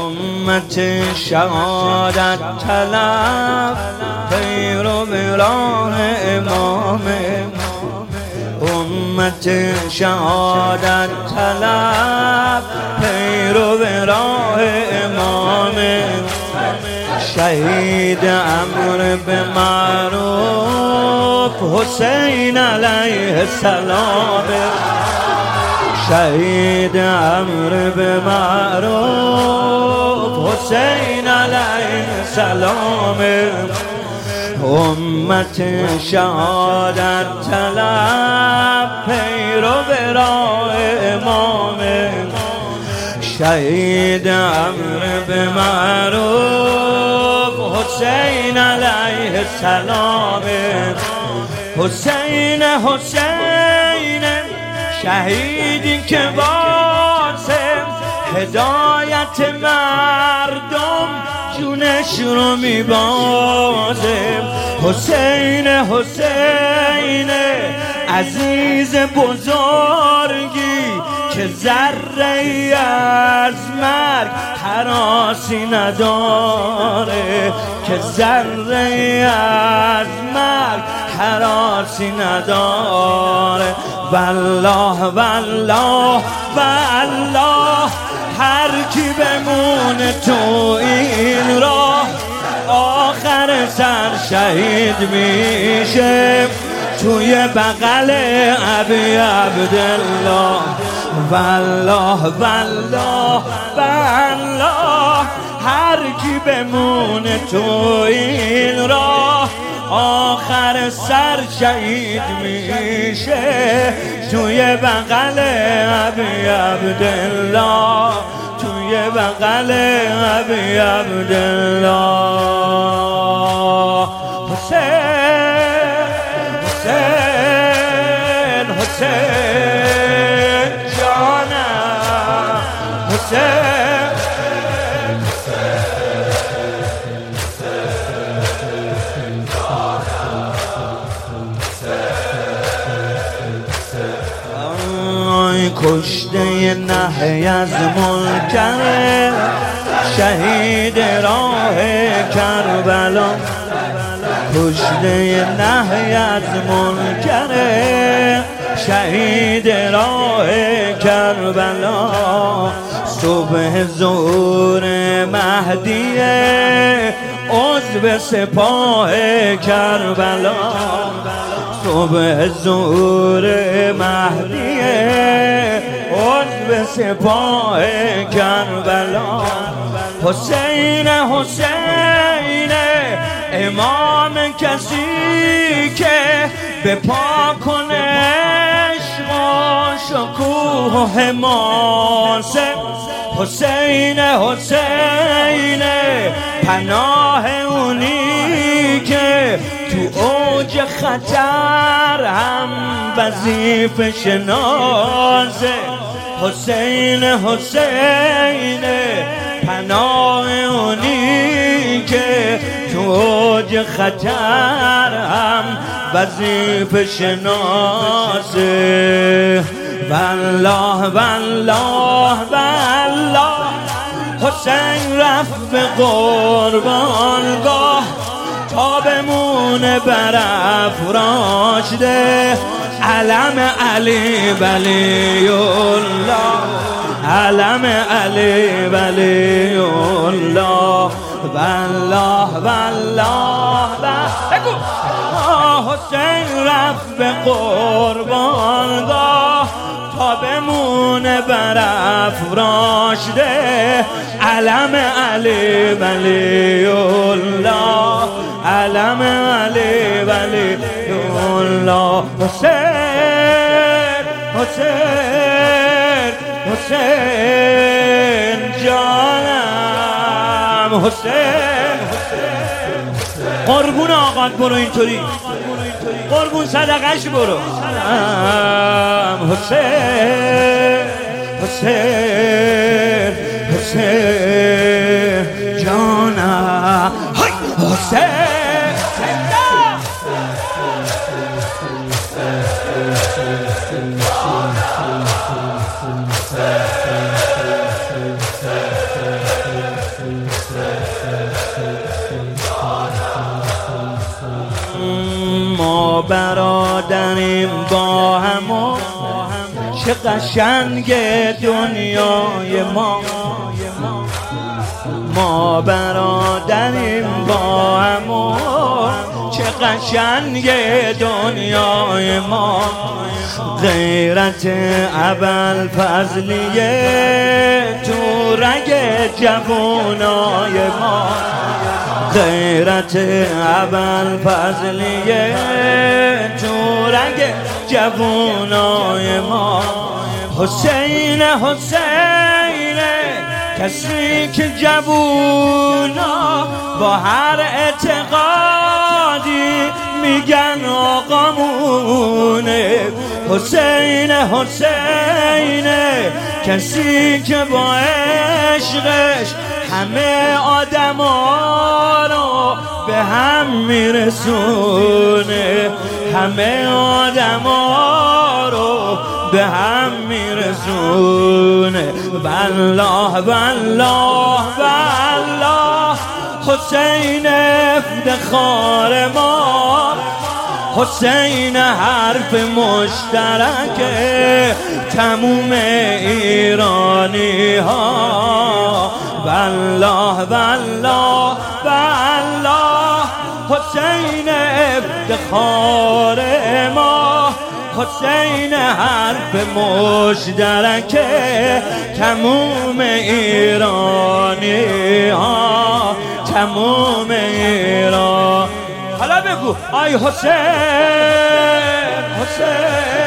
امت شهادت طلب پیرو راه امام، امت شهادت طلب پیرو راه امام، شهید امر به معروف حسین علیه السلام، شهید امر به معروف حسین علیه السلام، امت شهادت طلب پیرو به راه امام، شهید امر به معروف حسین علیه السلام، حسین حسین شهیدی که واسه هدایت مردم جونش رو میبازه، حسین حسین عزیز بزرگی که ذره‌ای از مرگ هراسی نداره، که ذره‌ای از مرگ هراسی نداره، والله والله والله هر کی بمونه تو این راه آخر سر شهید میشه توی بغل ابی عبدالله، والله والله والله هر کی بمونه تو این راه آخر سر شهید میشه توی بغل ابی عبدالله، توی بغل ابی عبدالله، حسین حسین حسین جانم، حسین کشته نهی از منکر شهید راه کربلا، کشته نهی از منکر شهید راه کربلا، صبح ظهور مهدیه عضو سپاه کربلا، صبح ظهور مهدیه عضو سپاه کربلا، حسین حسین امام کسی که به پا کنه عشق و شکوه و حماسه، حسین حسین پناه اونی که تو اوج خطر هم وظیفه شناسه، حسین حسین پناه اونی که تو اوج خطر هم وظیفه شناسه، والله والله والله حسین رفت به قربانگاه تا بمونه بر افراشته علم علی ولی الله، علم علی ولی الله، والله والله بگو حسین رفت به قربانگاه تا بمونه بر افراشته علم علی ولی الله، علم علی ولی الله، حسین حسین حسین جانم، حسین قربون آقات برو اینطوری، قربون صدقش برو، حسین حسین حسین جانم، حسین برادریم با هم و چه قشنگ دنیای ما برادریم با هم و چه قشنگ دنیای ما غیرت ابوالفضلیه تو رگ جوانای ما غیرت ابوالفضلیه تو رگ جوانای ما حسین کسی که جوونا با هر اعتقادی میگن آقامونه حسین کسی که با عشقش همه آدما رو به هم میرسونه همه آدما رو به هم میرسونه والله حسین افتخار ما حسین حرف مشترک تموم ایرانی ها والله حسین افتخار ما حسین حرف مشترک تموم ایرانی ها تموم ایران حالا بگو آی حسین